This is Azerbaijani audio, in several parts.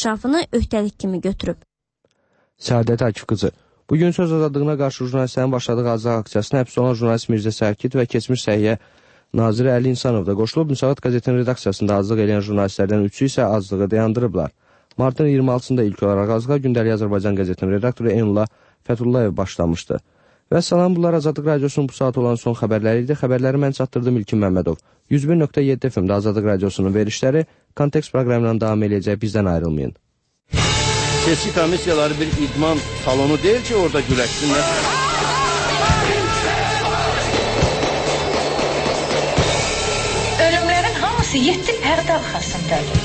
inkişafını öhdəlik kimi götürüb. Səadət Akif qızı. Bugün söz azadlığına qarşı jurnalistlərin başladığı azad aksiyasına həbs olunan jurnalist Mirzə Sərkid və keçmiş səhiyyə naziri Əli İnsanov da qoşulub. Müsavat qəzetinin redaksiyasında azlıq edən jurnalistlərdən üçü isə azlığı dayandırıblar. Martın 26-sında ilk olaraq azlığa Gündəlik Azərbaycan qəzetinin redaktoru Eynullah Fəthullayev başlamışdı. Və salam, bunlar Azadlıq Radiosunun bu saat olan son xəbərləri idi. Xəbərləri mən çatdırdım İlkin Məmmədov. 101.7 FM-də Azadlıq Radiosunun verişləri Kontekst proqramından davam edəcək, bizdən ayrılmayın. Seçki komissiyaları bir idman salonu deyil ki, orada güləşsinlər. Ölümlərin hamısı 7 pərdə arxasındadır.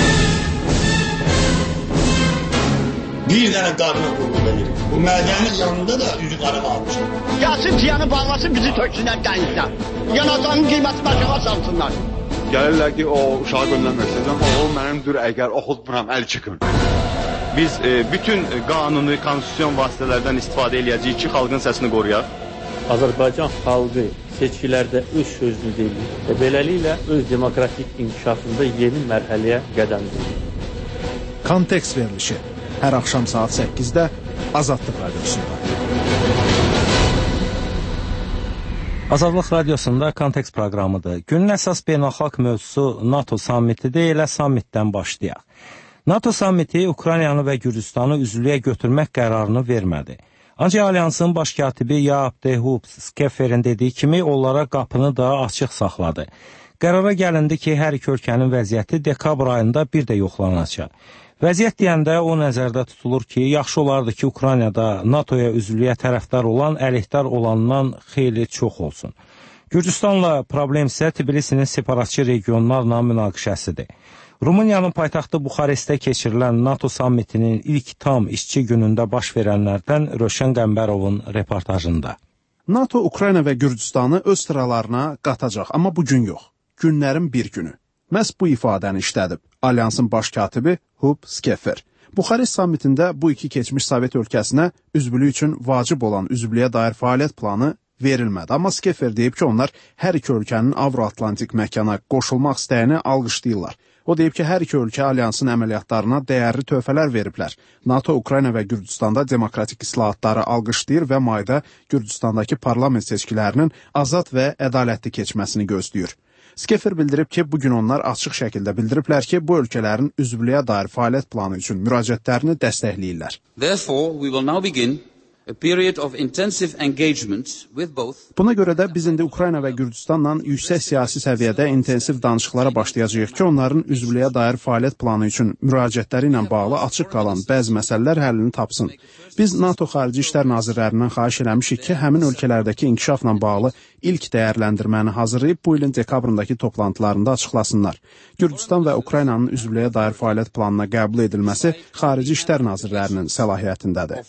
Bir dənə qadına qulluq edir. Bu mədənin yanında da üzü qarağa almışım. Gəlsin piyanı bağlasın, bizi töksünlər dənizdən. Yanacağının qiyməti başa salsınlar. Gəlirlər ki, o uşağı göndərməksiniz, amma oğul mənimdir, əgər oxutmuram, əl çıxın. Biz bütün qanuni, konstitusyon vasitələrdən istifadə edəcəyik ki, xalqın səsini qoruyaq. Azərbaycan xalqı seçkilərdə öz sözünü deyir və beləliklə öz demokratik inkişafında yeni mərhələyə qədəm qoyur. Kontekst verilişi hər axşam saat 8-də Azadlıq Radiosunda. Azadlıq Radiosunda Kontekst proqramıdır. Günün əsas beynəlxalq mövzusu NATO sammitidir, elə sammitdən başlayaq. NATO sammiti Ukraynanı və Gürcüstanı üzvlüyə götürmək qərarını vermədi. Ancaq alyansın baş katibi Jaap de Hoop Skefferin dediyi kimi onlara qapını da açıq saxladı. Qərara gəlindi ki, hər iki ölkənin vəziyyəti dekabr ayında bir də yoxlanacaq. Vəziyyət deyəndə o nəzərdə tutulur ki, yaxşı olardı ki, Ukraynada NATOya üzvlüyə tərəfdar olan əleyhdar olandan xeyli çox olsun. Gürcüstanla problem isə Tbilisinin separatçı regionlarla münaqişəsidir. Rumıniyanın paytaxtı Buxarestdə keçirilən NATO sammitinin ilk tam işçi günündə baş verənlərdən Rövşən Qəmbərovun reportajında. NATO Ukrayna və Gürcüstanı öz sıralarına qatacaq, amma bugün yox. Günlərin bir günü. Məhz bu ifadəni işlədib Alyansın baş katibi Hub Skeffer. Buxarest sammitində bu iki keçmiş Sovet ölkəsinə üzvlük üçün vacib olan üzvlüyə dair fəaliyyət planı verilmədi. Amma Skeffer deyib ki, onlar hər iki ölkənin Avro-Atlantik məkana qoşulmaq istəyini alqışlayırlar. O deyib ki, hər iki ölkə alyansın əməliyyatlarına dəyərli töhfələr veriblər. NATO, Ukrayna və Gürcüstanda demokratik islahatları alqışlayır və mayda Gürcüstandakı parlament seçkilərinin azad və ədalətli keçməsini gözləyir. Skeffer bildirib ki, bugün onlar açıq şəkildə bildiriblər ki, bu ölkələrin üzvlüyə dair fəaliyyət planı üçün müraciətlərini dəstəkləyirlər. Therefore, we will now begin a period of intensive engagement with both. Buna görə də biz indi Ukrayna və Gürcüstanla yüksək siyasi səviyyədə intensiv danışıqlara başlayacağıq ki, onların üzvlüyə dair fəaliyyət planı üçün müraciətləri ilə bağlı açıq qalan bəzi məsələlər həllini tapsın. Biz NATO Xarici İşlər Nazirlərindən xahiş eləmişik ki, həmin ölkələrdəki inkişafla bağlı ilk dəyərləndirməni hazırlayıb bu ilin dekabrındakı toplantılarında açıqlasınlar. Gürcüstan və Ukraynanın üzvlüyə dair fəaliyyət planına qəbul edilməsi Xarici İşlər Nazirlərinin səlahiyyətindədir.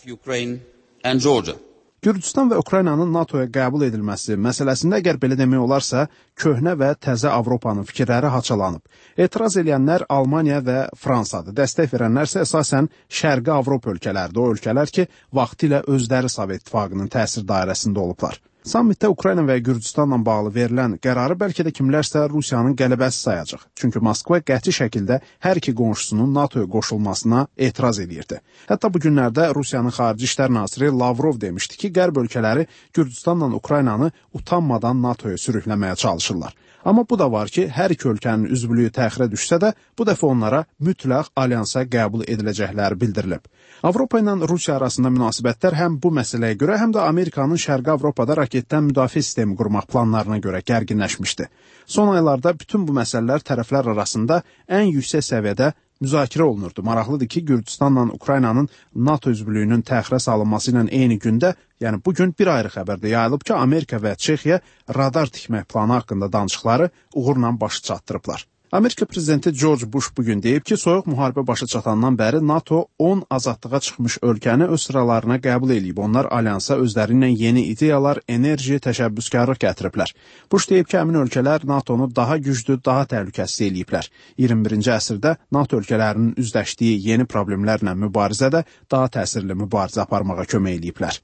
Gürcüstan və Ukraynanın NATOya qəbul edilməsi məsələsində əgər belə demək olarsa, köhnə və təzə Avropanın fikirləri haçalanıb. Etiraz edənlər Almaniya və Fransadır. Dəstək verənlər isə əsasən Şərqi Avropa ölkələridir. O ölkələr ki, vaxtilə özləri Sovet İttifaqının təsir dairəsində olublar. Sammitdə Ukrayna və Gürcüstanla bağlı verilən qərarı bəlkə də kimlərsə Rusiyanın qələbəsi sayacaq. Çünki Moskva qəti şəkildə hər iki qonşusunun NATOya qoşulmasına etiraz edirdi. Hətta bu günlərdə Rusiyanın Xarici İşlər Naziri Lavrov demişdi ki, Qərb ölkələri Gürcüstanla Ukraynanı utanmadan NATOya sürükləməyə çalışırlar. Amma bu da var ki, hər iki ölkənin üzvlüyü təxirə düşsə də, bu dəfə onlara mütləq alyansa qəbul ediləcəkləri bildirilib. Avropa ilə Rusiya arasında münasibətlər həm bu məsələyə görə, həm də Amerikanın Şərqi Avropada raketdən müdafiə sistemi qurmaq planlarına görə gərginləşmişdi. Son aylarda bütün bu məsələlər tərəflər arasında ən yüksək səviyyədə müzakirə olunurdu. Maraqlıdır ki, Gürcüstanla Ukraynanın NATO üzvlüyünün təxirə salınması ilə eyni gündə, yəni bugün bir ayrı xəbərdə yayılıb ki, Amerika və Çexiya radar tikmək planı haqqında danışıqları uğurla başı çatdırıblar. Amerika prezidenti George Bush bugün deyib ki, soyuq müharibə başa çatandan bəri NATO 10 azadlığa çıxmış ölkəni öz sıralarına qəbul edib. Onlar alyansa özləri ilə yeni ideyalar, enerji, təşəbbüskarlıq gətiriblər. Bush deyib ki, həmin ölkələr NATOnu daha güclü, daha təhlükəsiz eləyiblər. 21-ci əsrdə NATO ölkələrinin üzləşdiyi yeni problemlərlə mübarizədə daha təsirli mübarizə aparmağa kömək eləyiblər.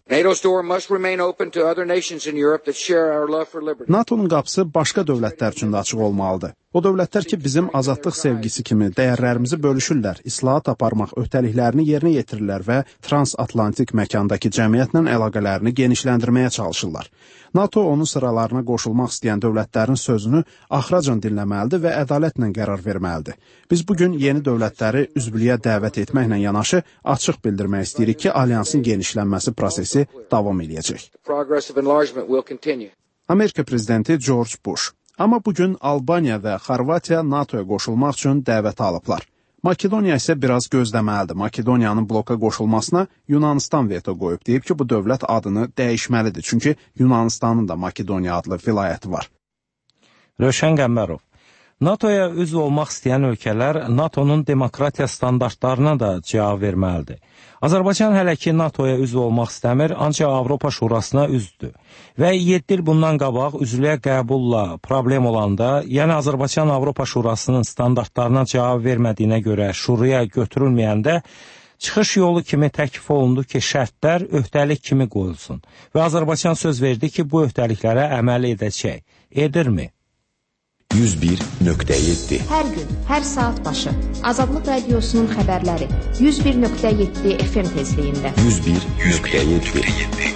NATOnun qapısı başqa dövlətlər üçün də açıq olmalıdır. O dövlətlər ki, bizim azadlıq sevgisi kimi dəyərlərimizi bölüşürlər, islahat aparmaq öhdəliklərini yerinə yetirirlər və transatlantik məkandakı cəmiyyətlə əlaqələrini genişləndirməyə çalışırlar. NATO onun sıralarına qoşulmaq istəyən dövlətlərin sözünü axıracan dinləməlidir və ədalətlə qərar verməlidir. Biz bugün yeni dövlətləri üzvlüyə dəvət etməklə yanaşı açıq bildirmək istəyirik ki, alyansın genişlənməsi prosesi davam edəcək. Amerika prezidenti George Bush. Amma bugün Albaniya və Xorvatiya NATOya qoşulmaq üçün dəvət alıblar. Makedoniya isə biraz gözləməlidir. Makedoniyanın bloka qoşulmasına Yunanistan veto qoyub, deyib ki, bu dövlət adını dəyişməlidir. Çünki Yunanistanın da Makedoniya adlı vilayəti var. Rövşən Qəmbərov. NATOya üzv olmaq istəyən ölkələr NATOnun demokratiya standartlarına da cavab verməlidir. Azərbaycan hələ ki NATOya üzv olmaq istəmir, ancaq Avropa Şurasına üzdür. Və 7 il bundan qabaq üzvlüyə qəbulla problem olanda, yəni Azərbaycan Avropa Şurasının standartlarına cavab vermədiyinə görə şuraya götürülməyəndə, çıxış yolu kimi təklif olundu ki, şərtlər öhdəlik kimi qoyulsun. Və Azərbaycan söz verdi ki, bu öhdəliklərə əməl edəcək. Edirmi? 101.7 Hər gün, hər saat başı Azadlıq Radiosunun xəbərləri 101.7 FM tezliyində 101.7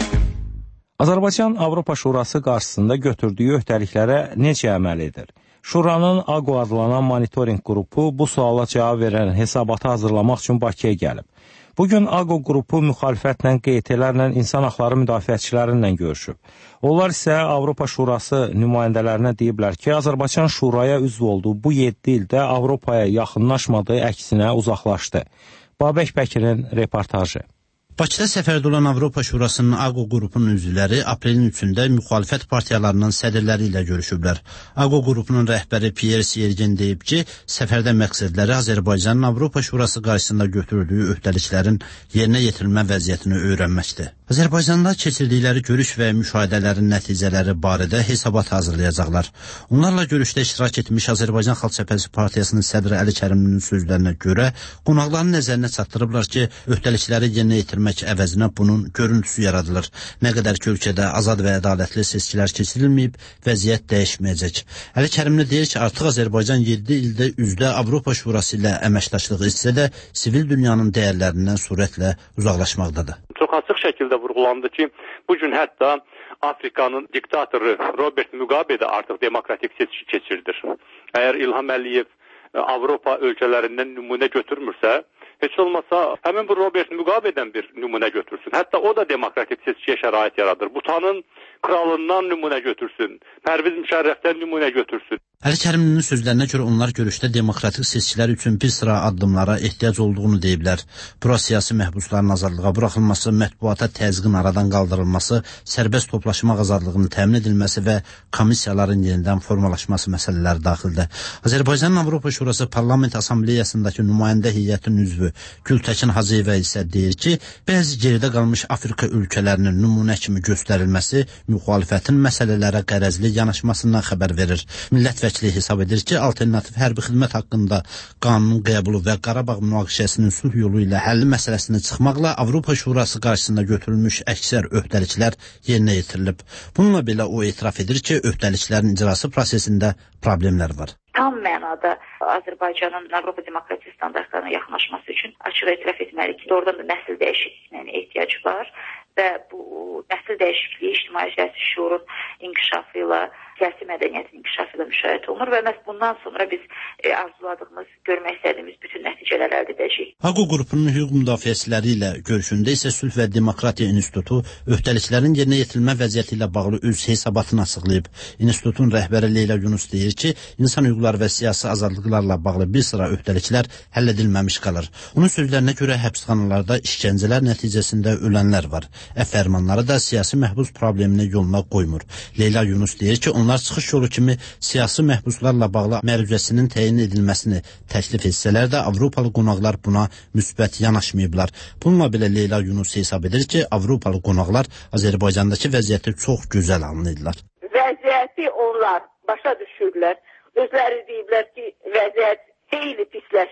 Azərbaycan Avropa Şurası qarşısında götürdüyü öhdəliklərə necə əməl edir? Şuranın AQO adlanan monitorinq qrupu bu suala cavab verən hesabatı hazırlamaq üçün Bakıya gəlib. Bugün AQO qrupu müxalifətlə, QT-lərlə, insan haqları müdafiəçilərinlə görüşüb. Onlar isə Avropa Şurası nümayəndələrinə deyiblər ki, Azərbaycan Şuraya üzv olduğu bu 7 ildə Avropaya yaxınlaşmadığı, əksinə uzaqlaşdı. Babək Bəkirin reportajı. Bakıda səfərdə olan Avropa Şurasının AQO qrupunun üzvləri aprelin 3-də müxalifət partiyalarının sədrləri ilə görüşüblər. AQO qrupunun rəhbəri Pierre Siergin deyib ki, səfərdə məqsədləri Azərbaycanın Avropa Şurası qarşısında götürdüyü öhdəliklərin yerinə yetirilmə vəziyyətini öyrənməkdir. Azərbaycanda keçirdikləri görüş və müşahidələrin nəticələri barədə hesabat hazırlayacaqlar. Onlarla görüşdə iştirak etmiş Azərbaycan Xalq Cəbhəsi Partiyasının sədri Əli Kərimlinin sözlərinə görə qonaqların nəzərinə çatdırıblar ki, öhdəlikləri yerinə yetirmək əvəzinə bunun görüntüsü yaradılır. Nə qədər ki, ölkədə azad və ədalətli seçkilər keçirilməyib, vəziyyət dəyişməyəcək. Əli Kərimli deyir ki, artıq Azərbaycan 7 ildə üzdə Avropa Şurası ilə əməkdaşlıq etsə də sivil dünyanın dəyərlərindən sürətlə uzaqlaşmaqdadır. Çox açıq şəkildə vurğulandı ki, bugün hətta Afrikanın diktatoru Robert Mugabe də artıq demokratik seçki keçirdir. Əgər İlham Əliyev Avropa ölkələrindən nümunə götürmürsə, heç olmasa həmin bu Robert Mugabe'dən bir nümunə götürsün. Hətta o da demokratik seçkiyə şərait yaradır. Butanın kralından nümunə götürsün. Pərviz Müşərrəfdən nümunə götürsün. Əli Kərimlinin sözlərinə görə onlar görüşdə demokratik seçkilər üçün bir sıra addımlara ehtiyac olduğunu deyiblər. Bura siyasi məhbusların azadlığa buraxılması, mətbuata təzyiqin aradan qaldırılması, sərbəst toplaşmaq azadlığının təmin edilməsi və komissiyaların yenidən formalaşması məsələləri daxildir. Azərbaycanın Avropa Şurası Parlament Assambleyasındakı nümayəndə heyətinin üzvü Gültəkin Hacıyeva isə deyir ki, bəzi geridə qalmış Afrika ölkələrinin nümunə kimi göstərilməsi müxalifətin məsələlərə qərəzli yanaşmasından xəbər verir. Millət vəkili hesab edir ki, alternativ hərbi xidmət haqqında qanunun qəbulu və Qarabağ münaqişəsinin sülh yolu ilə həlli məsələsini çıxmaqla Avropa Şurası qarşısında götürülmüş əksər öhdəliklər yerinə yetirilib. Bununla belə o etiraf edir ki, öhdəliklərin icrası prosesində problemlər var. Tam mənada Azərbaycanın Avropa demokratiya standartlarına yaxınlaşması üçün açıq etiraf etməli ki, doğrudan da nəsil dəyişikliyinə ehtiyac var və bu nəsil dəyişikliyi ictimai siyasi şuurun inkişafı ilə, siyasi mədəniyyətin inkişafı ilə müşahidə olunur və məhz bundan sonra biz arzuladığımız, görmək istədiyimiz bütün nəticələr əldə edəcəyik. AQO qrupunun hüquq müdafiəçiləri ilə görüşündə isə Sülh və Demokratiya İnstitutu öhdəliklərin yerinə yetirilmə vəziyyəti ilə bağlı öz hesabatını açıqlayıb. İnstitutun rəhbəri Leyla Yunus deyir ki, insan hüquqları və siyasi azadlıqlarla bağlı bir sıra öhdəliklər həll edilməmiş qalır. Onun sözlərinə görə həbsxanalarda işgəncələr nəticəsində ölənlər var. Fərmanları da siyasi məhbus problemini yoluna qoymur. Leyla Yunus deyir ki, onlar çıxış yolu kimi siyasi məhbuslarla bağlı məruzəsinin təyin edilməsini təklif etsələr də Avropalı qonaqlar buna müsbət yanaşmayıblar. Bununla belə Leyla Yunus hesab edir ki, Avropalı qonaqlar Azərbaycandakı vəziyyəti çox gözəl anlayırlar. Vəziyyəti onlar başa düşürlər. Özləri deyiblər ki, vəziyyət xeyli pisləşir.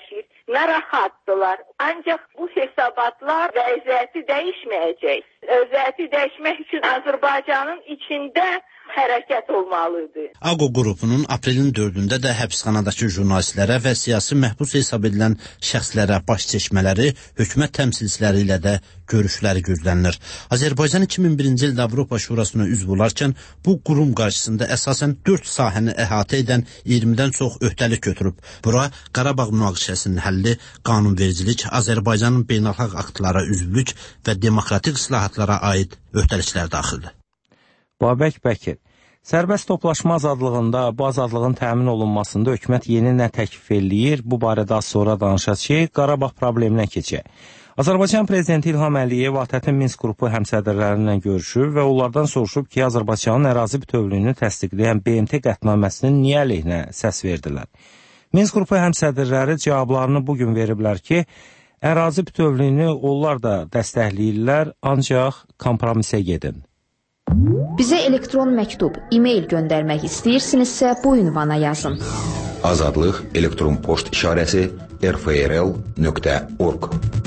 narahatdılar. Ancaq bu hesabatlar vəziyyəti dəyişməyəcək. Vəziyyəti dəyişmək üçün Azərbaycanın içində hərəkət olmalıdır. AQO qrupunun aprelin 4-də də həbsxanadakı jurnalistlərə və siyasi məhbus hesab edilən şəxslərə baş çəkmələri, hökumət təmsilçiləri ilə də görüşləri gözlənilir. Azərbaycan 2001-ci ildə Avropa Şurasına üzv olarkən bu qurum qarşısında əsasən 4 sahəni əhatə edən 20-dən çox öhdəlik götürüb. Bura Qarabağ münaqişəsinin həlli, qanunvericilik, Azərbaycanın beynəlxalq aktlara üzvlük və demokratik islahatlara aid öhdəliklər daxildir. Babək Bəkir, sərbəst toplaşma azadlığında bu azadlığın təmin olunmasında hökumət yeni nə təklif eləyir? Bu barədə az sonra danışacağıq. Qarabağ probleminə keçək. Azərbaycan Prezidenti İlham Əliyev ATƏT-in Minsk qrupu həmsədrlərindən görüşüb və onlardan soruşub ki, Azərbaycanın ərazi bütövlüyünü təsdiqləyən BMT qətnaməsinin niyə əleyhinə səs verdilər? Minsk qrupu həmsədrləri cavablarını bugün veriblər ki, ərazi bütövlüyünü onlar da dəstəkləyirlər, ancaq kompromisə gedin. Bizə elektron məktub, e-mail göndərmək istəyirsinizsə bu ünvana yazın. Azadlıq elektron poçt işarəsi rfrl.org.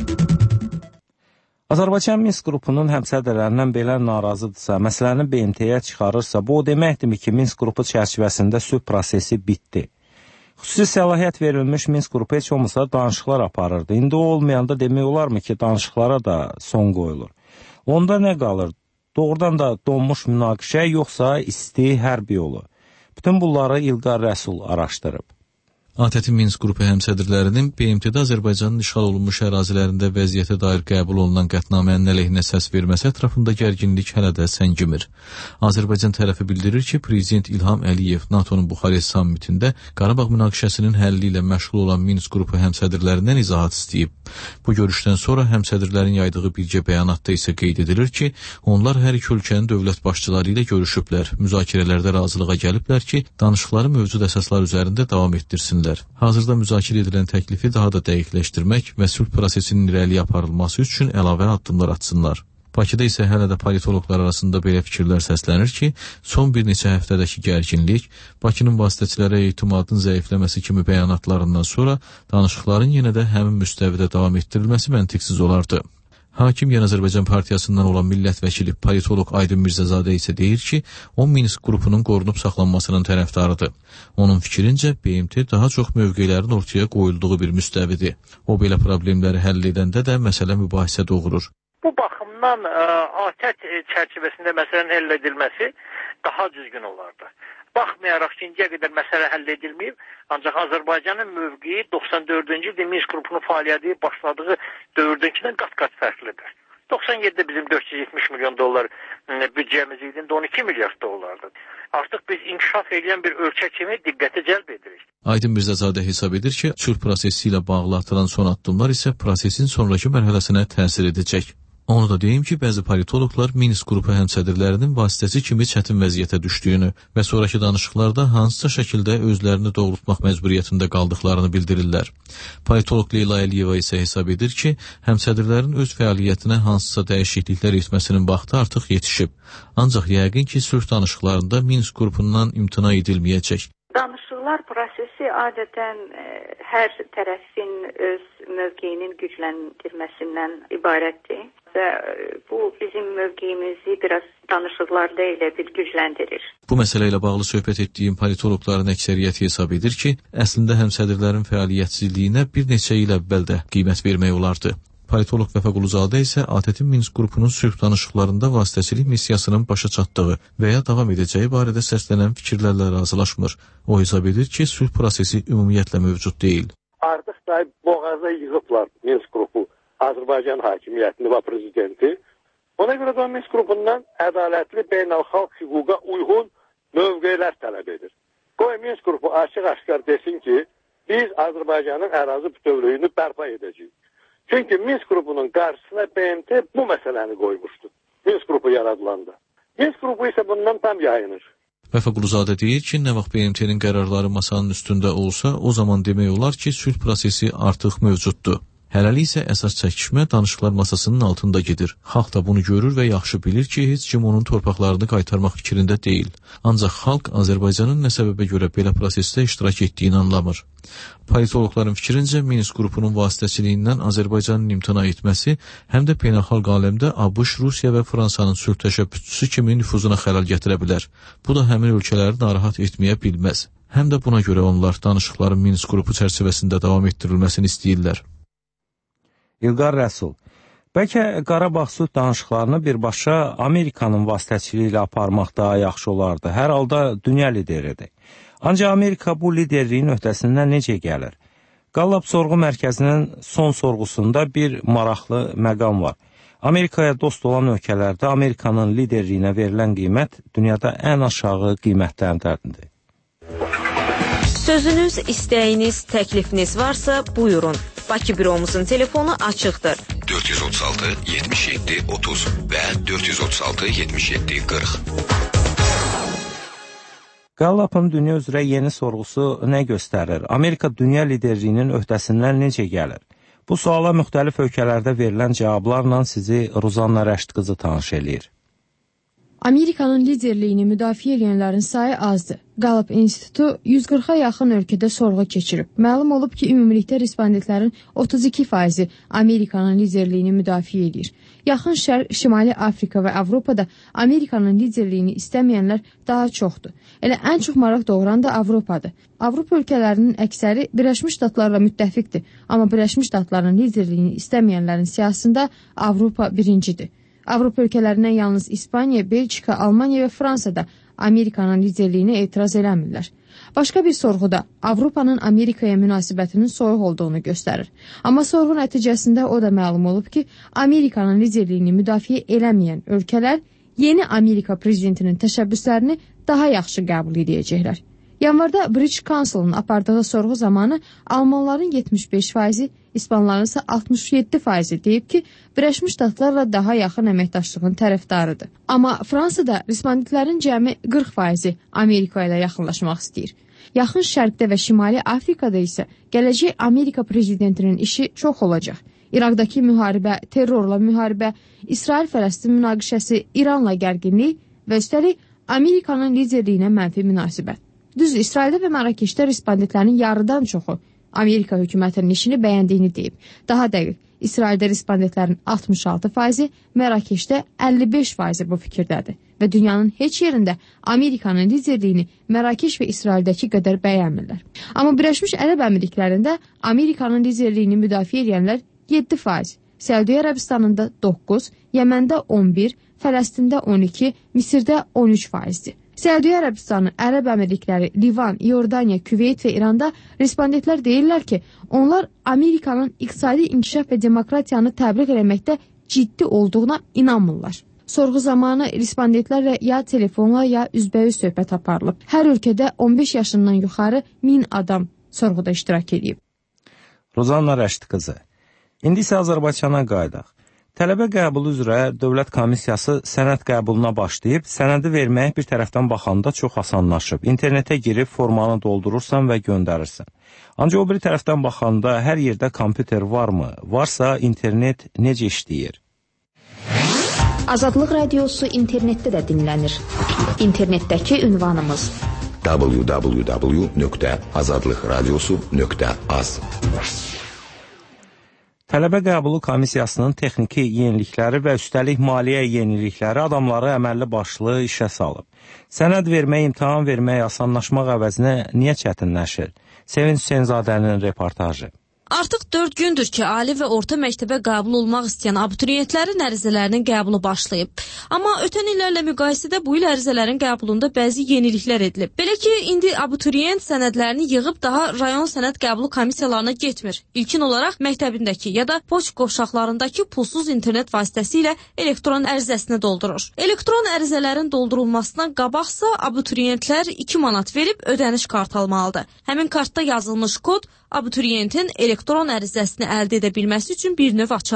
Azərbaycan Minsk qrupunun həmsədrlərindən belə narazıdırsa, məsələni BMT-yə çıxarırsa, bu o deməkdirmi ki, Minsk qrupu çərçivəsində sülh prosesi bitdi. Xüsusi səlahiyyət verilmiş Minsk qrupu heç olmasa danışıqlar aparırdı. İndi o olmayanda demək olarmı ki, danışıqlara da son qoyulur. Onda nə qalır? Doğrudan da donmuş münaqişə, yoxsa isti hərbi yolu. Bütün bunları İlqar Rəsul araşdırıb. ATƏT-in Minsk qrupu həmsədrlərinin BMT-də Azərbaycanın işğal olunmuş ərazilərində vəziyyətə dair qəbul olunan qətnamənin əleyhinə səs verməsi ətrafında gərginlik hələ də səngimir. Azərbaycan tərəfi bildirir ki, Prezident İlham Əliyev NATO-nun Buxarest sammitində Qarabağ münaqişəsinin həlli ilə məşğul olan Minsk qrupu həmsədrlərindən izahat istəyib. Bu görüşdən sonra həmsədrlərin yaydığı birgə bəyanatda isə qeyd edilir ki, onlar hər iki ölkənin dövlət başçıları ilə görüşüblər, müzakirələrdə razılığa gəliblər ki, danışıqları mövcud əsaslar üzərində davam etdirsinlər. Hazırda müzakirə edilən təklifi daha da dəqiqləşdirmək və sülh prosesinin irəliyə aparılması üçün əlavə addımlar atsınlar. Bakıda isə hələ də politoloqlar arasında belə fikirlər səslənir ki, son bir neçə həftədəki gərginlik, Bakının vasitəçilərə etimadın zəifləməsi kimi bəyanatlarından sonra danışıqların yenə də həmin müstəvidə davam etdirilməsi məntiqsiz olardı. Hakim Yeni Azərbaycan Partiyasından olan millət vəkili politoloq Aydın Mirzəzadə isə deyir ki, o Minsk qrupunun qorunub saxlanmasının tərəfdarıdır. Onun fikrincə, BMT daha çox mövqelərin ortaya qoyulduğu bir müstəvidir. O belə problemləri həll edəndə də məsələ mübahisə doğurur. Bu baxımdan ATƏT çərçivəsində məsələnin həll edilməsi daha düzgün olardı. Baxmayaraq ki, indiyə qədər məsələ həll edilməyib, ancaq Azərbaycanın mövqeyi 94-cü ildə Minsk qrupunun fəaliyyəti başladığı dövrdən qat-qat fərqlidir. 97-də bizim 470 milyon dollar büdcəmiz idi, 12 milyard dollardır. Artıq biz inkişaf edən bir ölkə kimi diqqətə cəlb edirik. Aydın Mirzəzadə hesab edir ki, sülh prosesi ilə bağlı atılan son addımlar isə prosesin sonraki mərhələsinə təsir edəcək. Onu da deyim ki, bəzi politoloqlar Minsk qrupu həmsədrlərinin vasitəsi kimi çətin vəziyyətə düşdüyünü və sonraki danışıqlarda hansısa şəkildə özlərini doğrultmaq məcburiyyətində qaldıqlarını bildirirlər. Politoloq Leyla Əliyeva isə hesab edir ki, həmsədrlərin öz fəaliyyətinə hansısa dəyişikliklər etməsinin vaxtı artıq yetişib. Ancaq yəqin ki, sülh danışıqlarında Minsk qrupundan imtina edilməyəcək. Danışıqlar prosesi adətən hər tərəfin öz mövqeyinin gücləndirməsindən ibarətdir və bu bizim mövqeyimizi biraz danışıqlarda elə bir gücləndirir. Bu məsələ ilə bağlı söhbət etdiyim politoloqların əksəriyyəti hesab edir ki, əslində həmsədrlərin fəaliyyətsizliyinə bir neçə il əvvəl də qiymət vermək olardı. Politoloq Vəfa Quluzadə isə ATƏT-in Minsk qrupunun sülh danışıqlarında vasitəçilik missiyasının başa çatdığı və ya davam edəcəyi barədə səslənən fikirlərlə razılaşmır. O hesab edir ki, sülh prosesi ümumiyyətlə mövcud deyil. Artıq da boğaza yığıblar Minsk qrupu, Azərbaycan hakimiyyətini və prezidenti. Ona görə də Minsk qrupundan ədalətli beynəlxalq hüquqa uyğun mövqelər tələb edir. Qoy Minsk qrupu açıq-aşkar desin ki, biz Azərbaycanın ərazi bütövlüyünü bərpa edəcəyik. Çünki Minsk qrupunun qarşısına BMT bu məsələni qoymuşdu. Minsk qrupu yaradılanda. Minsk qrupu isə bundan tam yayınır. Vəfa Quluzadə deyir ki, nə vaxt BMT-nin qərarları masanın üstündə olsa, o zaman demək olar ki, sülh prosesi artıq mövcuddur. Hələlik isə əsas çəkişmə danışıqlar masasının altında gedir. Xalq da bunu görür və yaxşı bilir ki, heç kim onun torpaqlarını qaytarmaq fikrində deyil. Ancaq xalq Azərbaycanın nə səbəbə görə belə prosesdə iştirak etdiyini anlamır. Politologların fikrincə Minsk qrupunun vasitəçiliyindən Azərbaycanın imtina etməsi həm də beynəlxalq aləmdə ABŞ, Rusiya və Fransanın sülh təşəbbüsçüsü kimi nüfuzuna xələl gətirə bilər. Bu da həmin ölkələri narahat etməyə bilməz. Həm də buna görə onlar danışıqların Minsk qrupu çərçivəsində davam etdirilməsini istəyirlər. İlqar Rəsul, bəlkə Qarabağ sülh danışıqlarını birbaşa Amerikanın vasitəçiliyi ilə aparmaq daha yaxşı olardı. Hər halda dünya lideridir. Ancaq Amerika bu liderliyin öhdəsindən necə gəlir? Gallup sorğu mərkəzinin son sorğusunda bir maraqlı məqam var. Amerikaya dost olan ölkələrdə Amerikanın liderliyinə verilən qiymət dünyada ən aşağı qiymətlərdəndir. Sözünüz, istəyiniz, təklifiniz varsa buyurun. Bakı büromuzun telefonu açıqdır. 436 77 30 və 436 77 40. Gallup'ın dünya üzrə yeni sorğusu nə göstərir? Amerika dünya liderliyinin öhdəsindən necə gəlir? Bu suala müxtəlif ölkələrdə verilən cavablarla sizi Ruzanna Rəştqızı tanış eləyir. Amerikanın liderliyini müdafiə edənlərin sayı azdır. Gallup İnstitutu 140-a yaxın ölkədə sorğu keçirib. Məlum olub ki, ümumilikdə respondentlərin 32%-i Amerikanın liderliyini müdafiə edir. Yaxın Şərq, Şimali Afrika və Avropada Amerikanın liderliyini istəməyənlər daha çoxdur. Elə ən çox maraq doğuran da Avropadır. Avropa ölkələrinin əksəri Birləşmiş Ştatlarla müttəfiqdir. Amma Birləşmiş Ştatların liderliyini istəməyənlərin siyasında Avropa birincidir. Avropa ölkələrindən yalnız İspaniya, Belçika, Almaniya və Fransada Amerikanın liderliyini etiraz eləmirlər. Başqa bir sorğuda Avropanın Amerikaya münasibətinin soyuq olduğunu göstərir. Amma sorğu nəticəsində o da məlum olub ki, Amerikanın liderliyini müdafiə eləməyən ölkələr yeni Amerika prezidentinin təşəbbüslərini daha yaxşı qəbul edəcəklər. Yanvarda British Council'ın apardığı sorğu zamanı Almanların 75%, İspanların isə 67% deyib ki, Birləşmiş Ştatlarla daha yaxın əməkdaşlığın tərəfdarıdır. Amma Fransada respondentlərin cəmi 40% Amerika ilə yaxınlaşmaq istəyir. Yaxın Şərqdə və Şimali Afrikada isə gələcək Amerika prezidentinin işi çox olacaq. İraqdakı müharibə, terrorla müharibə, İsrail-Fələstin münaqişəsi, İranla gərginlik və üstəlik Amerikanın liderliyinə mənfi münasibət. Düz İsraildə və Mərakeşdə respondentlərin yarıdan çoxu Amerika hökumətinin işini bəyəndiyini deyib. Daha dəqiq, İsraildə respondentlərin 66%, Mərakeşdə 55% bu fikirdədir və dünyanın heç yerində Amerikanın liderliyini Mərakeş və İsraildəki qədər bəyənmirlər. Amma Birləşmiş Ərəb Əmirliklərində Amerikanın liderliyini müdafiə edənlər 7%, Səudiyyə Ərəbistanında 9%, Yəməndə 11%, Fələstində 12%, Misirdə 13%-dir. Səudiyyə Ərəbistanı, Ərəb Əmirlikləri, Livan, Yordaniya, Küveyt və İranda respondentlər deyirlər ki, onlar Amerikanın iqtisadi inkişaf və demokratiyanı təbliğ etməkdə ciddi olduğuna inanmırlar. Sorğu zamanı respondentlərlə ya telefonla, ya üzbəüz söhbət aparılıb. Hər ölkədə 15 yaşından yuxarı 1000 adam sorğuda iştirak edib. Ruzanna Rəştqızı, indi isə Azərbaycana qayıdaq. Tələbə qəbulu üzrə Dövlət Komissiyası sənəd qəbuluna başlayıb, sənədi vermək bir tərəfdən baxanda çox asanlaşıb. İnternetə girib formanı doldurursan və göndərirsən. Ancaq o bir tərəfdən baxanda hər yerdə kompüter varmı? Varsa internet necə işləyir? Azadlıq Radiosu internetdə də dinlənir. İnternetdəki ünvanımız www.azadlıqradiosu.az. Tələbə qəbulu komissiyasının texniki yenilikləri və üstəlik maliyyə yenilikləri adamları əməlli başlı işə salıb. Sənəd vermək, imtahan vermək asanlaşmaq əvəzinə niyə çətinləşir? Sevinç Hüseynzadənin reportajı. Artıq 4 gündür ki, ali və orta məktəbə qəbul olmaq istəyən abituriyentlərin ərizələrinin qəbulu başlayıb. Amma ötən illərlə müqayisədə bu il ərizələrin qəbulunda bəzi yeniliklər edilib. Belə ki, indi abituriyent sənədlərini yığıb daha rayon sənəd qəbulu komissiyalarına getmir. İlkin olaraq məktəbindəki ya da poçt qovşaqlarındakı pulsuz internet vasitəsilə elektron ərizəsini doldurur. Elektron ərizələrin doldurulmasından qabaqsa abituriyentlər 2 manat verib ödəniş kartı almalıdır. Həmin kartda yazılmış kod abituriyentin elektron ərizəsini əldə edə bilməsi üçün bir növ açardır.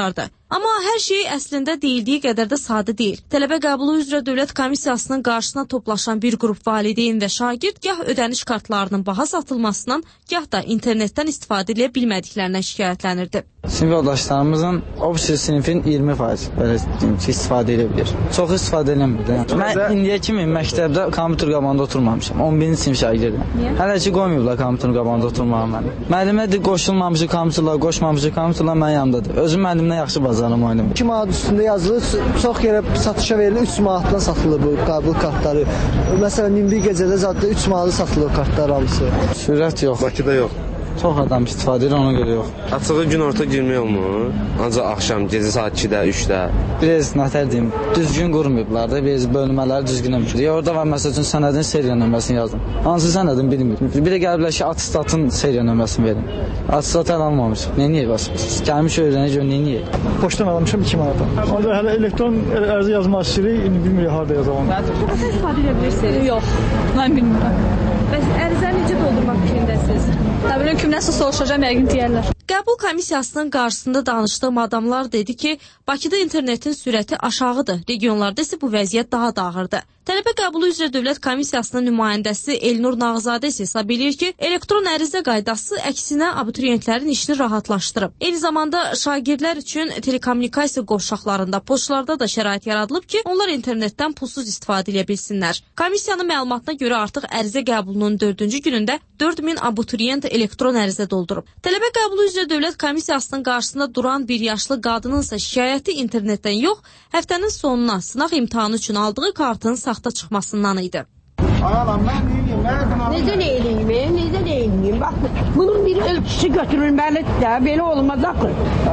Amma hər şey əslində deyildiyi qədər də sadə deyil. Tələbə qəbulu üzrə Dövlət Komissiyasının qarşısına toplaşan bir qrup valideyn və şagird gah ödəniş kartlarının baha satılmasından, gah da internetdən istifadə edə bilmədiklərindən şikayətlənirdi. Sinif yoldaşlarımızın o sinifin 20% belə deyim ki, istifadə edə bilir. Çox istifadə eləmirdi. Mən indiyə kimi məktəbdə kompüter qabağında oturmamışam. 11-ci sinif şagirdim. Hələ ki qoymayıblar kompüterin qabağında oturmağı məni. Müəllimə də qoşulmamışı kompüterlər, qoşmamışı kompüterlər mənim yanımdadır. Özüm müəllimdən yaxşı bacarım oynamayı. 2 manat üstündə yazılır, çox yerə satışa verilir, 3 manatdan satılır bu qəbul kartları. Məsələn, 21 gecədə zaten 3 manata satılır kartlar hamısı. Sürət yox. Bakıda yox. Çox adam istifadə edir, ona görə yox. Açığı gün orta girmək olmur. Ancaq axşam, gecə saat 2-də, 3-də. Biraz nətər deyim, düzgün qurmayıblar da, biz bölmələri düzgün etmir. Orada var məsəl üçün sənədin seriya nömrəsini yazdım. Hansı sənədin bilmiyorum. Bir də gəliblər ki, atestatın seriya nömrəsini verin. Atestatı almamış. Neyini basmışsınız? Gəlmiş öyrənə görə neyini? Poçtan almışam 2 manata. Ancaq hələ elektron ərizə yazmaq istəyirik, indi bilmirik harda yazalım. Siz istifadə edə bilirsiniz? Yox, mən bilmirəm. Bəs ərizə necə doldurmaq fikrindəsiniz? Təbii ki, kimdən soruşacağam, yəqin deyərlər. Qəbul komissiyasının qarşısında danışdığım adamlar dedi ki, Bakıda internetin sürəti aşağıdır, regionlarda isə bu vəziyyət daha da ağırdır. Tələbə qəbulu üzrə Dövlət Komissiyasının nümayəndəsi Elnur Nağzadə isə hesab edir ki, elektron ərizə qaydası əksinə abituriyentlərin işini rahatlaşdırıb. Eyni zamanda şagirdlər üçün telekommunikasiya qovşaqlarında, poçtlarda da şərait yaradılıb ki, onlar internetdən pulsuz istifadə edə bilsinlər. Komissiyanın məlumatına görə artıq ərizə qəbulunun 4-cü günündə 4000 abituriyent elektron ərizə doldurub. Tələbə qəbulu üzrə Dövlət Komissiyasının qarşısında duran bir yaşlı qadının ise şikayəti internetdən yox, həftənin sonuna sınaq imtahanı üçün aldığı kartın saxta çıxmasından idi. Ağalam, mən necə neyiliyim, necə neyiliyim? Bax, bunun bir ölçüsü götürülməlidir də, belə olmaz axı.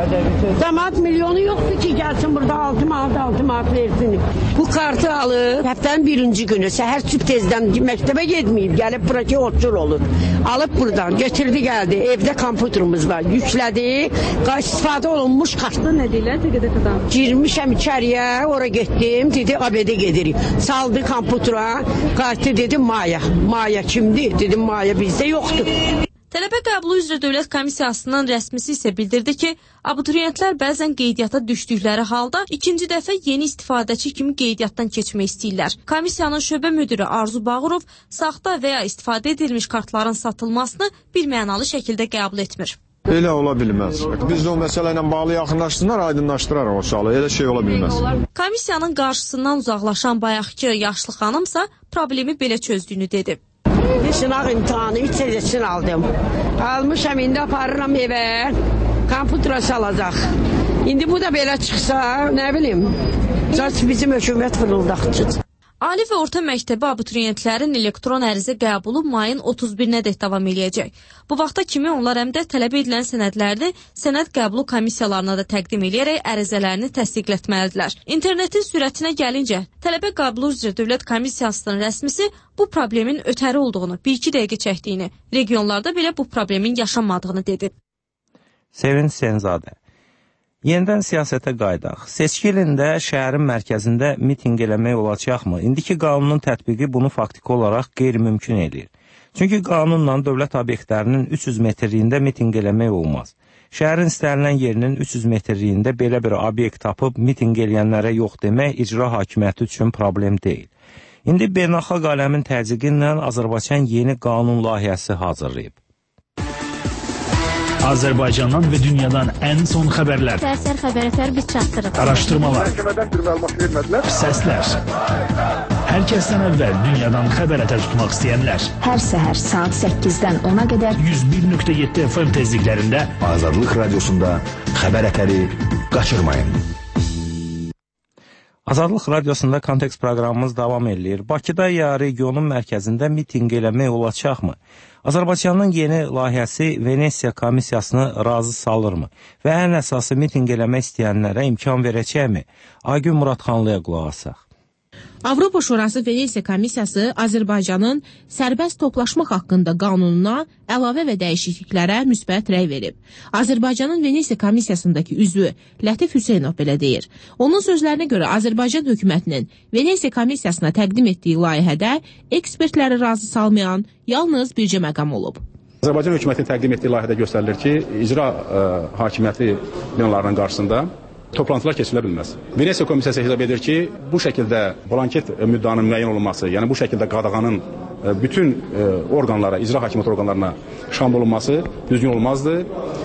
Cəmaat milyonu yoxdur ki, gəlsin burada 6 manat versin. Bu kartı alıb, həftənin 1-ci günü, səhər süb tezdən məktəbə getməyib, gəlib buraki otçul olur. Alıb buradan, getirdi gəldi, evdə kompüterimiz var, yüklədi, istifadə olunmuş kartı. Nə deyirlər, təqədə kadar? Girmişəm içəriyə, ora getdim, dedi, ABD gedirik. Saldı kompütera, kartı dedim Maya. Maya kimdir? Dedim Maya bizdə yoxdur. Tələbə qəbulu üzrə Dövlət Komissiyasının rəsmisi isə bildirdi ki, abituriyentlər bəzən qeydiyyata düşdükləri halda ikinci dəfə yeni istifadəçi kimi qeydiyyatdan keçmək istəyirlər. Komissiyanın şöbə müdürü Arzu Bağırov saxta və ya istifadə edilmiş kartların satılmasını birmənalı şəkildə qəbul etmir. Elə ola bilməz. Biz o məsələ ilə bağlı yaxınlaşsınlar, aydınlaşdırarıq o sualı. Elə şey ola bilməz. Komissiyanın qarşısından uzaqlaşan bayaqki yaşlı xanımsa problemi belə çözdüyünü dedi. Sınaq imtahanı 3 sezesini aldım. Almışam, indi aparıram evə. Kompütera salacaq. İndi bu da belə çıxsa, nə bilim, bizim hökumət fırıldaqçıdır. Ali və orta məktəbi abituriyentlərin elektron ərizə qəbulu mayın 31-nədək davam eləyəcək. Bu vaxta kimi onlar həm də tələb edilən sənədlərini sənəd qəbulu komissiyalarına da təqdim eləyərək ərizələrini təsdiqlətməlidirlər. İnternetin sürətinə gəlincə, tələbə qəbulu üzrə Dövlət Komissiyasının rəsmisi bu problemin ötəri olduğunu, 1-2 dəqiqə çəkdiyini, regionlarda belə bu problemin yaşanmadığını dedi. Sevin Senzadə. Yenidən siyasətə qaydaq. Seçki ilində şəhərin mərkəzində mitinq eləmək olacaqmı? İndiki qanunun tətbiqi bunu faktiki olaraq qeyri-mümkün eləyir. Çünki qanunla dövlət obyektlərinin 300 metrliyində mitinq eləmək olmaz. Şəhərin istənilən yerinin 300 metrliyində belə bir obyekt tapıb mitinq eləyənlərə yox demək icra hakimiyyəti üçün problem deyil. İndi beynəlxalq aləmin təzyiqi ilə Azərbaycan yeni qanun layihəsi hazırlayıb. Azərbaycandan və dünyadan ən son xəbərlər. Səhər xəbərlər biz çatdırırıq. Araşdırmalar. Məhkəmədən bir məlumat vermədilər. Səslər. Hər kəsdən əvvəl dünyadan xəbər ətər tutmaq istəyənlər. Hər səhər saat 8-dən 10-a qədər 101.7 FM tezliklərində Azadlıq Radiosunda xəbər ətəri qaçırmayın. Azadlıq Radiosunda Kontekst proqramımız davam edir. Bakıda ya regionun mərkəzində mitinq eləmək olacaqmı? Azərbaycanın yeni layihəsi Venesiya komissiyasını razı salırmı? Və ən əsası mitinq eləmək istəyənlərə imkan verəcəkmi? Aygün Muradxanlıya qulaq asaq. Avropa Şurası Venesiya Komissiyası Azərbaycanın sərbəst toplaşmaq haqqında qanununa əlavə və dəyişikliklərə müsbət rəy verib. Azərbaycanın Venesiya Komissiyasındakı üzvü Lətif Hüseynov belə deyir. Onun sözlərinə görə Azərbaycan hökumətinin Venesiya Komissiyasına təqdim etdiyi layihədə ekspertləri razı salmayan yalnız bircə məqam olub. Azərbaycan hökumətinin təqdim etdiyi layihədə göstərilir ki, icra hakimiyyəti binalarının qarşısında toplantılar keçirilə bilməz. Venesiya komissiyası hesab edir ki, bu şəkildə blanket müddanın müəyyən olunması, yəni bu şəkildə qadağanın bütün orqanlara, icra hakimiyyəti orqanlarına şamil olunması düzgün olmazdı.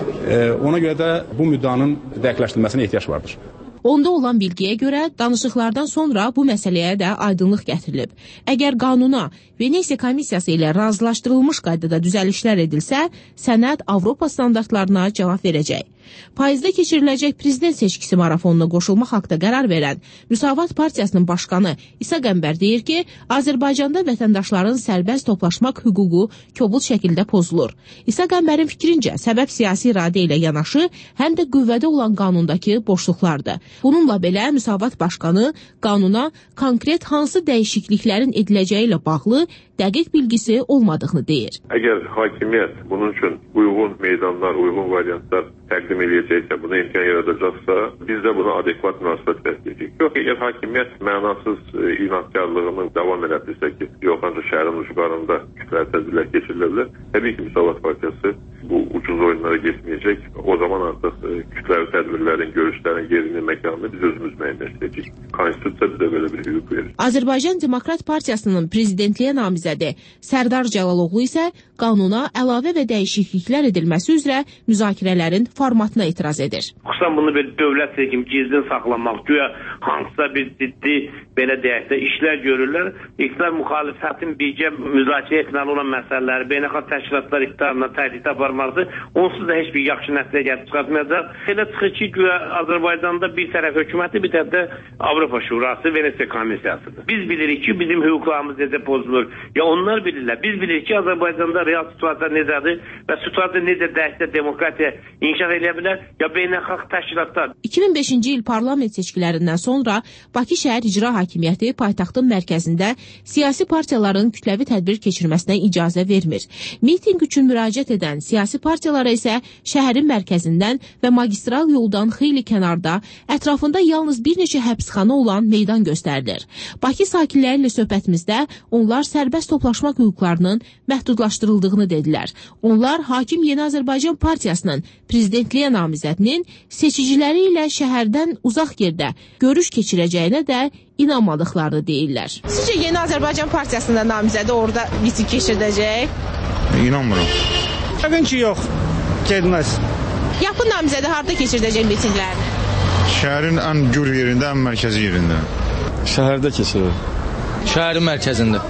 Ona görə də bu müddanın dəqiqləşdirilməsinə ehtiyac vardır. Onda olan bilgiyə görə danışıqlardan sonra bu məsələyə də aydınlıq gətirilib. Əgər qanuna Venesiya komissiyası ilə razılaşdırılmış qaydada düzəlişlər edilsə, sənəd Avropa standartlarına cavab verəcək. Payızda keçiriləcək prezident seçkisi marafonuna qoşulmaq haqda qərar verən Müsavat Partiyasının başqanı İsa Qəmbər deyir ki, Azərbaycanda vətəndaşların sərbəst toplaşmaq hüququ kobud şəkildə pozulur. İsa Qəmbərin fikrincə, səbəb siyasi iradə ilə yanaşı, həm də qüvvədə olan qanundakı boşluqlardır. Bununla belə Müsavat başqanı qanuna konkret hansı dəyişikliklərin ediləcəyi ilə bağlı dəqiq bilgisi olmadığını deyir. Əgər hakimiyyət bunun üçün uyğun meydanlar, uyğun variantlar təqdim edəcəksə, buna imkan yaradacaqsa, biz də buna adekvat münasibət bəsləyəcəyik. Yox, əgər hakimiyyət mənasız inatkarlığını davam elədirsə ki, yox, ancaq şəhərin ucqarında kütləvi tədbirlər keçirilə bilər, təbii ki, Müsavat Partiyası bu ucuz oyunlara getməyəcək. O zaman artıq kütləvi tədbirlərin, görüşlərin yerini, məkanını biz özümüz müəyyənləşdirəcəyik. Konstitusiya bizə belə bir hüquq verir. Azərbaycan Demokrat Partiyasının prezidentliyə namizədi Sərdar Cəlaloğlu isə qanuna əlavə və dəyişikliklər edilməsi üzrə müzakirələrin formatına etiraz edir. Xüsusən bunu bir dövlət seçim gizlin saxlamaq, güya hansısa bir ciddi belə deyək də işlər görürlər. İqtidar müxalifətin birgə müzakirə etməli olan məsələləri beynəlxalq təşkilatlar iqtidarına təhdid aparmaqdır. Onsuz da heç bir yaxşı nəticə gəlib çıxartmayacaq. Elə çıxır ki, güya Azərbaycanda bir tərəf hökuməti, bir tərəf də Avropa Şurası, Venesiya komissiyasıdır. Biz bilirik ki, bizim hüquqlarımız necə pozulur. Ya onlar bilirlər. Biz bilirik ki, Azərbaycanda real situasiya necədir və situasiya necə dəyişsə demokratiya inkişaf edə bilər, ya beynəlxalq təşkilatlar. 2005-ci il parlament seçkilərindən sonra Bakı şəhər icra hakimiyyəti paytaxtın mərkəzində siyasi partiyaların kütləvi tədbir keçirməsinə icazə vermir. Miting üçün müraciət edən siyasi partiyalara isə şəhərin mərkəzindən və magistral yoldan xeyli kənarda, ətrafında yalnız bir neçə həbsxana olan meydan göstərilir. Bakı sakinləri ilə söhbətimizdə onlar sərbəst toplaşmaq hüquqlarının məhdudlaşdırıldığını dedilər. Onlar Hakim Yeni Azərbaycan Partiyasının prezidentliyə namizədinin seçiciləri ilə şəhərdən uzaq yerdə görüş keçirəcəyinə də inanmadıqlarını deyirlər. Sizcə Yeni Azərbaycan Partiyasında namizədi orada miting keçirdəcək? İnanmıram. Yəqin ki, yox. Gedməz. Yapın namizədi harada keçirdəcək mitinglərini? Şəhərin ən gür yerində, ən mərkəzi yerində. Şəhərdə keçirir. Şəhərin mərkəzində.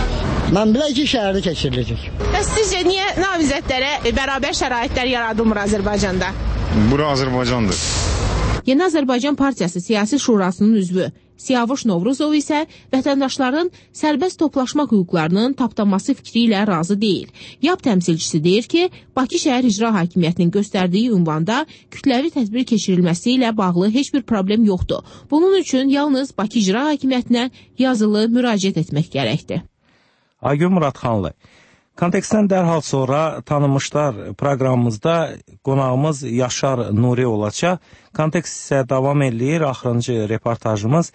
Mən bilək ki, şəhərdə keçiriləcək. Bəs sizcə niyə namizədlərə bərabər şəraitlər yaradılmır Azərbaycanda? Bura Azərbaycandır. Yeni Azərbaycan Partiyası Siyasi Şurasının üzvü Siyavuş Novruzov isə vətəndaşların sərbəst toplaşmaq hüquqlarının tapdanması fikri ilə razı deyil. YAP təmsilçisi deyir ki, Bakı şəhər icra hakimiyyətinin göstərdiyi ünvanda kütləvi tədbir keçirilməsi ilə bağlı heç bir problem yoxdur. Bunun üçün yalnız Bakı icra hakimiyyətinə yazılı müraciət etmək gərəkdir. Aygün Muradxanlı. Kontekstdən dərhal sonra tanınmışlar proqramımızda qonağımız Yaşar Nuri olacaq. Kontekst isə davam edir. Axırıncı reportajımız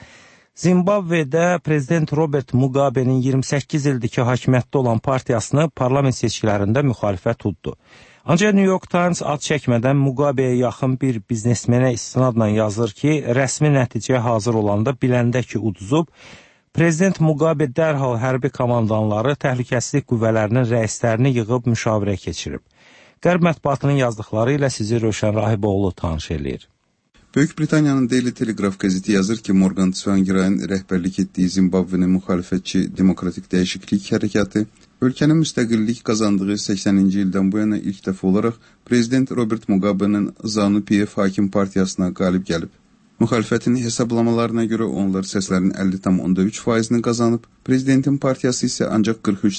Zimbabvedə prezident Robert Mugabe'nin 28 ildir ki hakimiyyətdə olan partiyasını parlament seçkilərində müxalifət tutdu. Ancaq New York Times ad çəkmədən Mugabe'yə yaxın bir biznesmenə istinadla yazır ki, rəsmi nəticəyə hazır olanda biləndə ki uduzub, Prezident Mugabe dərhal hərbi komandanları, təhlükəsizlik qüvvələrinin rəislərini yığıb müşavirə keçirib. Qərb mətbuatının yazdıqları ilə sizi Rövşən Rahiboğlu tanış eləyir. Böyük Britaniyanın Daily Telegraph qəzeti yazır ki, Morgan Tsvangirayın rəhbərlik etdiyi Zimbabvenin müxalifətçi Demokratik Dəyişiklik Hərəkatı ölkənin müstəqillik qazandığı 80-ci ildən bu yana ilk dəfə olaraq Prezident Robert Mugabe'nin ZANU-PF hakim partiyasına qalib gəlib. Müxalifətin hesablamalarına görə onlar səslərin 50,3%-ni qazanıb, prezidentin partiyası isə ancaq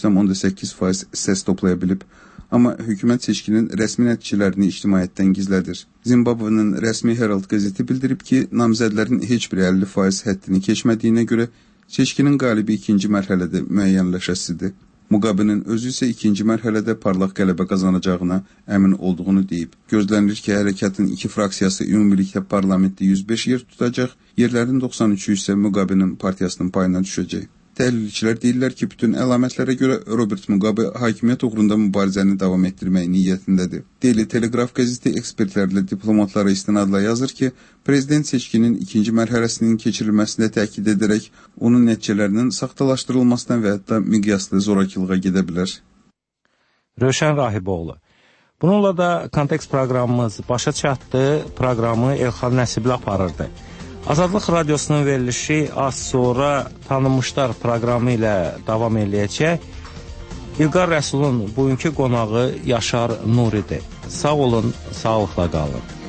43,8% səs toplaya bilib. Amma hökumət seçkinin rəsmi nəticələrini ictimaiyyətdən gizlədir. Zimbabvenin rəsmi Herald qəzeti bildirib ki, namizədlərin heç biri 50% həddini keçmədiyinə görə seçkinin qalibi ikinci mərhələdə müəyyənləşəsidir. Mugabe'nin özü isə ikinci mərhələdə parlaq qələbə qazanacağına əmin olduğunu deyib. Gözlənilir ki, hərəkatın iki fraksiyası ümumilikdə parlamentdə 105 yer tutacaq, yerlərin 93-ü isə Mugabe'nin partiyasının payına düşəcək. təhlilçilər deyirlər ki, bütün əlamətlərə görə Robert Mugabe hakimiyyət uğrunda mübarizəni davam etdirmək niyyətindədir. Daily Telegraph qəzeti ekspertlərlə diplomatlara istinadla yazır ki, prezident seçkinin ikinci mərhələsinin keçirilməsində təkid edərək onun nəticələrinin saxtalaşdırılmasına və hətta miqyaslı zorakılığa gedə bilər. Rövşən Rahiboğlu. Bununla da Kontekst proqramımız başa çatdı. Proqramı Elxan Nəsibli aparırdı. Azadlıq Radiosunun verilişi az sonra Tanınmışlar proqramı ilə davam eləyəcək. İlqar Rəsulun bugünkü qonağı Yaşar Nuridir. Sağ olun, sağlıqla qalın.